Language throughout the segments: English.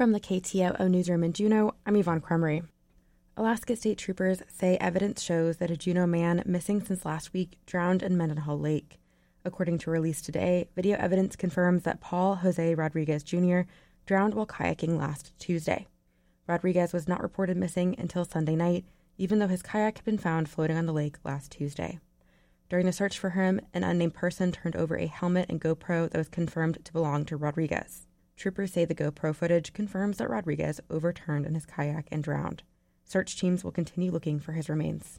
From the KTOO newsroom in Juneau, I'm Yvonne Cremery. Alaska State Troopers say evidence shows that a Juneau man missing since last week drowned in Mendenhall Lake. According to a release today, video evidence confirms that Paul Jose Rodriguez Jr. drowned while kayaking last Tuesday. Rodriguez was not reported missing until Sunday night, even though his kayak had been found floating on the lake last Tuesday. During the search for him, an unnamed person turned over a helmet and GoPro that was confirmed to belong to Rodriguez. Troopers say the GoPro footage confirms that Rodriguez overturned in his kayak and drowned. Search teams will continue looking for his remains.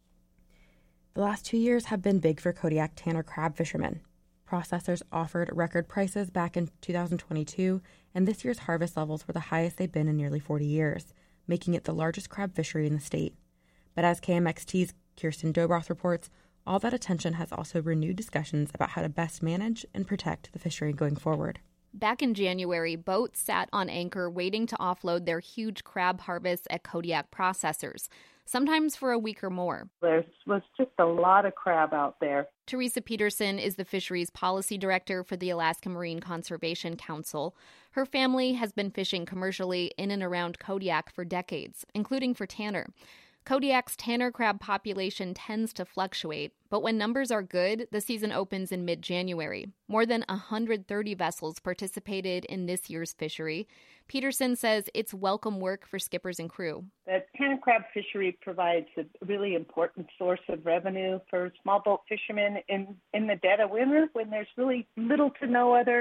The last 2 years have been big for Kodiak Tanner crab fishermen. Processors offered record prices back in 2022, and this year's harvest levels were the highest they've been in nearly 40 years, making it the largest crab fishery in the state. But as KMXT's Kirsten Dobroth reports, all that attention has also renewed discussions about how to best manage and protect the fishery going forward. Back in January, boats sat on anchor waiting to offload their huge crab harvests at Kodiak processors, sometimes for a week or more. There was just a lot of crab out there. Teresa Peterson is the fisheries policy director for the Alaska Marine Conservation Council. Her family has been fishing commercially in and around Kodiak for decades, including for Tanner. Kodiak's Tanner crab population tends to fluctuate, but when numbers are good, the season opens in mid-January. More than 130 vessels participated in this year's fishery. Peterson says it's welcome work for skippers and crew. The Tanner crab fishery provides a really important source of revenue for small boat fishermen in the dead of winter when there's really little to no other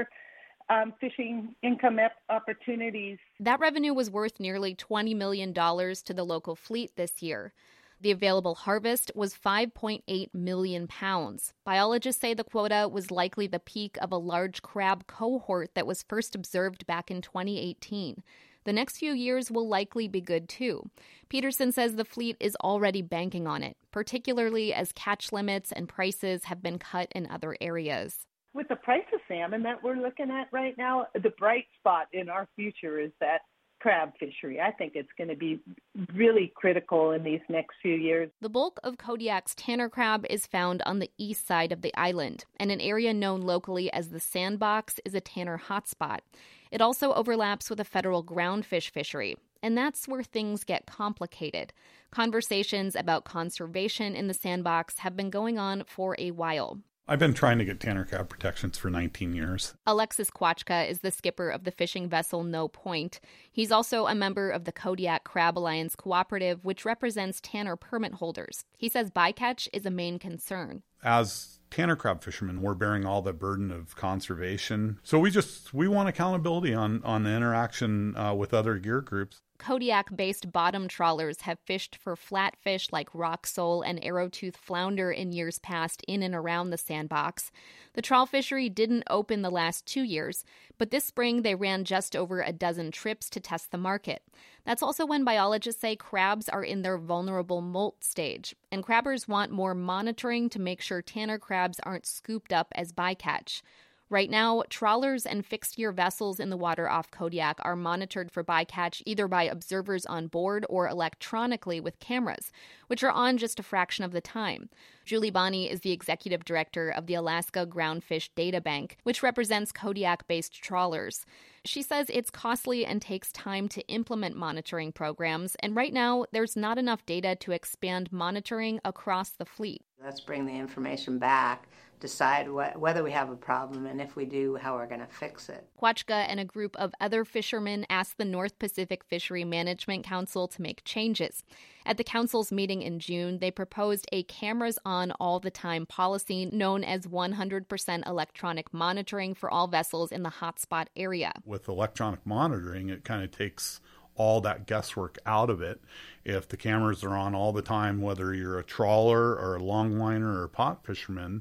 fishing income opportunities. That revenue was worth nearly $20 million to the local fleet this year. The available harvest was 5.8 million pounds. Biologists say the quota was likely the peak of a large crab cohort that was first observed back in 2018. The next few years will likely be good too. Peterson says the fleet is already banking on it, particularly as catch limits and prices have been cut in other areas. With the price of salmon that we're looking at right now, the bright spot in our future is that crab fishery. I think it's going to be really critical in these next few years. The bulk of Kodiak's Tanner crab is found on the east side of the island, and an area known locally as the Sandbox is a Tanner hotspot. It also overlaps with a federal groundfish fishery, and that's where things get complicated. Conversations about conservation in the Sandbox have been going on for a while. I've been trying to get Tanner crab protections for 19 years. Alexis Kwachka is the skipper of the fishing vessel No Point. He's also a member of the Kodiak Crab Alliance Cooperative, which represents Tanner permit holders. He says bycatch is a main concern. As Tanner crab fishermen, we're bearing all the burden of conservation. So we want accountability on the interaction with other gear groups. Kodiak-based bottom trawlers have fished for flatfish like rock sole and arrowtooth flounder in years past in and around the Sandbox. The trawl fishery didn't open the last 2 years, but this spring they ran just over a dozen trips to test the market. That's also when biologists say crabs are in their vulnerable molt stage, and crabbers want more monitoring to make sure Tanner crabs aren't scooped up as bycatch. Right now, trawlers and fixed-gear vessels in the water off Kodiak are monitored for bycatch either by observers on board or electronically with cameras, which are on just a fraction of the time. Julie Bonney is the executive director of the Alaska Groundfish Data Bank, which represents Kodiak-based trawlers. She says it's costly and takes time to implement monitoring programs, and right now, there's not enough data to expand monitoring across the fleet. Let's bring the information back, decide whether we have a problem, and if we do, how we're going to fix it. Kwachka and a group of other fishermen asked the North Pacific Fishery Management Council to make changes. At the council's meeting in June, they proposed a cameras-on all-the-time policy known as 100% electronic monitoring for all vessels in the hotspot area. With electronic monitoring, it kind of takes all that guesswork out of it. If the cameras are on all the time, whether you're a trawler or a longliner or a pot fisherman,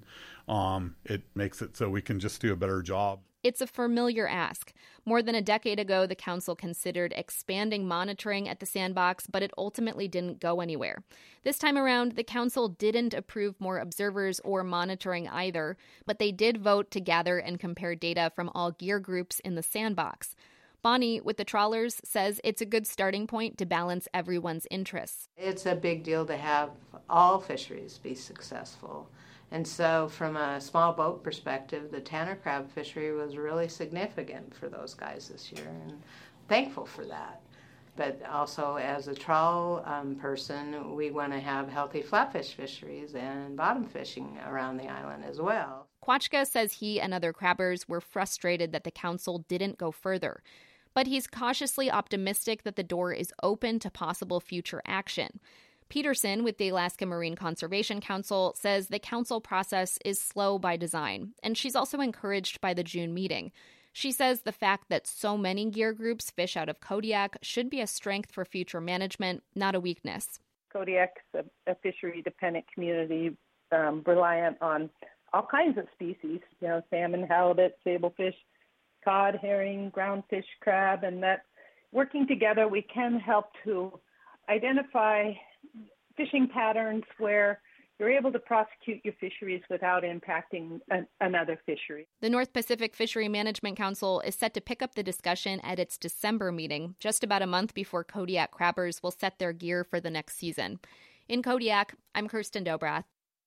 it makes it so we can just do a better job. It's a familiar ask. More than a decade ago, the council considered expanding monitoring at the Sandbox, but it ultimately didn't go anywhere. This time around, the council didn't approve more observers or monitoring either, but they did vote to gather and compare data from all gear groups in the Sandbox. Bonnie, with the trawlers, says it's a good starting point to balance everyone's interests. It's a big deal to have all fisheries be successful. And so from a small boat perspective, the Tanner crab fishery was really significant for those guys this year. And thankful for that. But also as a trawl person, we want to have healthy flatfish fisheries and bottom fishing around the island as well. Kwachka says he and other crabbers were frustrated that the council didn't go further. But he's cautiously optimistic that the door is open to possible future action. Peterson with the Alaska Marine Conservation Council says the council process is slow by design, and she's also encouraged by the June meeting. She says the fact that so many gear groups fish out of Kodiak should be a strength for future management, not a weakness. Kodiak's a fishery-dependent community reliant on all kinds of species, salmon, halibut, sablefish, cod, herring, groundfish, crab, and that working together we can help to identify fishing patterns where you're able to prosecute your fisheries without impacting another fishery. The North Pacific Fishery Management Council is set to pick up the discussion at its December meeting, just about a month before Kodiak crabbers will set their gear for the next season. In Kodiak, I'm Kirsten Dobrath.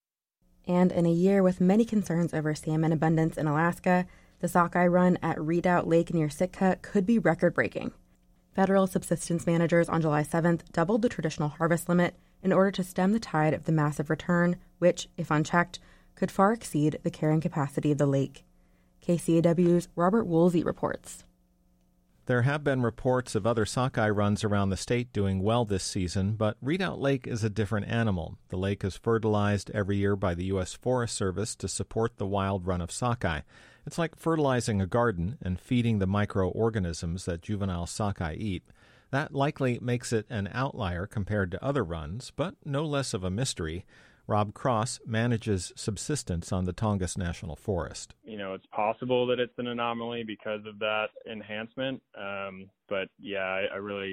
And in a year with many concerns over salmon abundance in Alaska, the sockeye run at Redoubt Lake near Sitka could be record-breaking. Federal subsistence managers on July 7th doubled the traditional harvest limit in order to stem the tide of the massive return, which, if unchecked, could far exceed the carrying capacity of the lake. KCAW's Robert Woolsey reports. There have been reports of other sockeye runs around the state doing well this season, but Redoubt Lake is a different animal. The lake is fertilized every year by the U.S. Forest Service to support the wild run of sockeye. It's like fertilizing a garden and feeding the microorganisms that juvenile sockeye eat. That likely makes it an outlier compared to other runs, but no less of a mystery. Rob Cross manages subsistence on the Tongass National Forest. It's possible that it's an anomaly because of that enhancement. But yeah,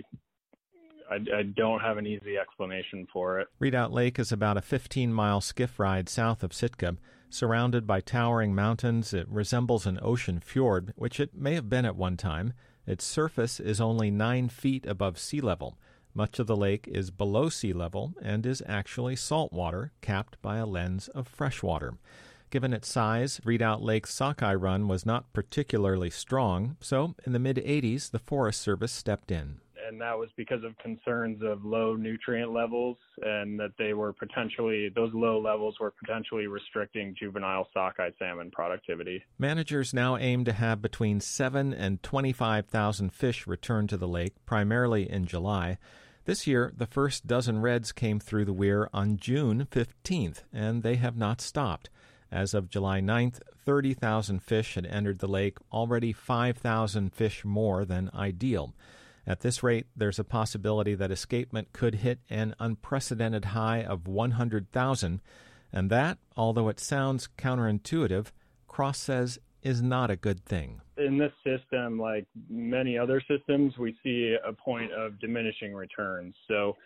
I don't have an easy explanation for it. Redoubt Lake is about a 15-mile skiff ride south of Sitka. Surrounded by towering mountains, it resembles an ocean fjord, which it may have been at one time. Its surface is only 9 feet above sea level. Much of the lake is below sea level and is actually salt water, capped by a lens of fresh water. Given its size, Redoubt Lake's sockeye run was not particularly strong, so in the mid-'80s, the Forest Service stepped in. And that was because of concerns of low nutrient levels and that those low levels were potentially restricting juvenile sockeye salmon productivity. Managers now aim to have between 7,000 and 25,000 fish return to the lake, primarily in July. This year, the first dozen reds came through the weir on June 15th, and they have not stopped. As of July 9th, 30,000 fish had entered the lake, already 5,000 fish more than ideal. At this rate, there's a possibility that escapement could hit an unprecedented high of 100,000, and that, although it sounds counterintuitive, Cross says is not a good thing. In this system, like many other systems, we see a point of diminishing returns. So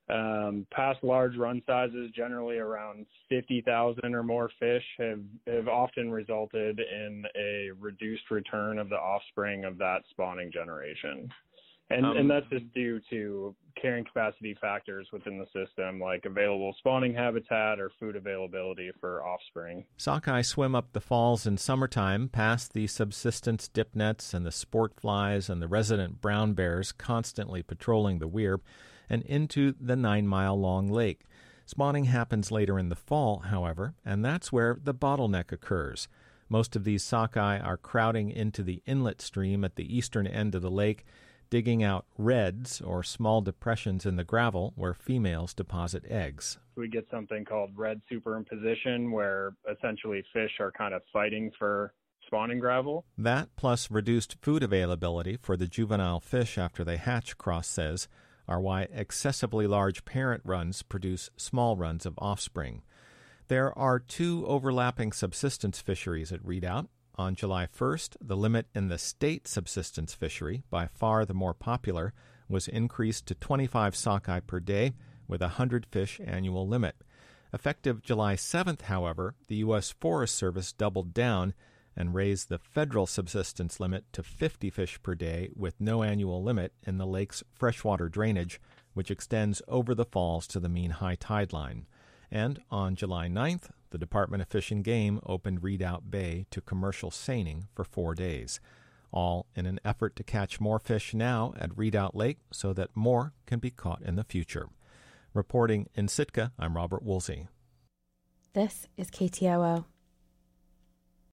past large run sizes, generally around 50,000 or more fish, have often resulted in a reduced return of the offspring of that spawning generation. And that's just due to carrying capacity factors within the system, like available spawning habitat or food availability for offspring. Sockeye swim up the falls in summertime, past the subsistence dip nets and the sport flies and the resident brown bears constantly patrolling the weir, and into the 9-mile-long lake. Spawning happens later in the fall, however, and that's where the bottleneck occurs. Most of these sockeye are crowding into the inlet stream at the eastern end of the lake, digging out reds, or small depressions in the gravel where females deposit eggs. We get something called red superimposition, where essentially fish are kind of fighting for spawning gravel. That, plus reduced food availability for the juvenile fish after they hatch, Cross says, are why excessively large parent runs produce small runs of offspring. There are 2 overlapping subsistence fisheries at Redoubt. On July 1st, the limit in the state subsistence fishery, by far the more popular, was increased to 25 sockeye per day with a 100-fish annual limit. Effective July 7th, however, the U.S. Forest Service doubled down and raised the federal subsistence limit to 50 fish per day with no annual limit in the lake's freshwater drainage, which extends over the falls to the mean high tide line. And on July 9th, the Department of Fish and Game opened Redoubt Bay to commercial seining for 4 days. all in an effort to catch more fish now at Redoubt Lake so that more can be caught in the future. Reporting in Sitka, I'm Robert Woolsey. This is KTOO.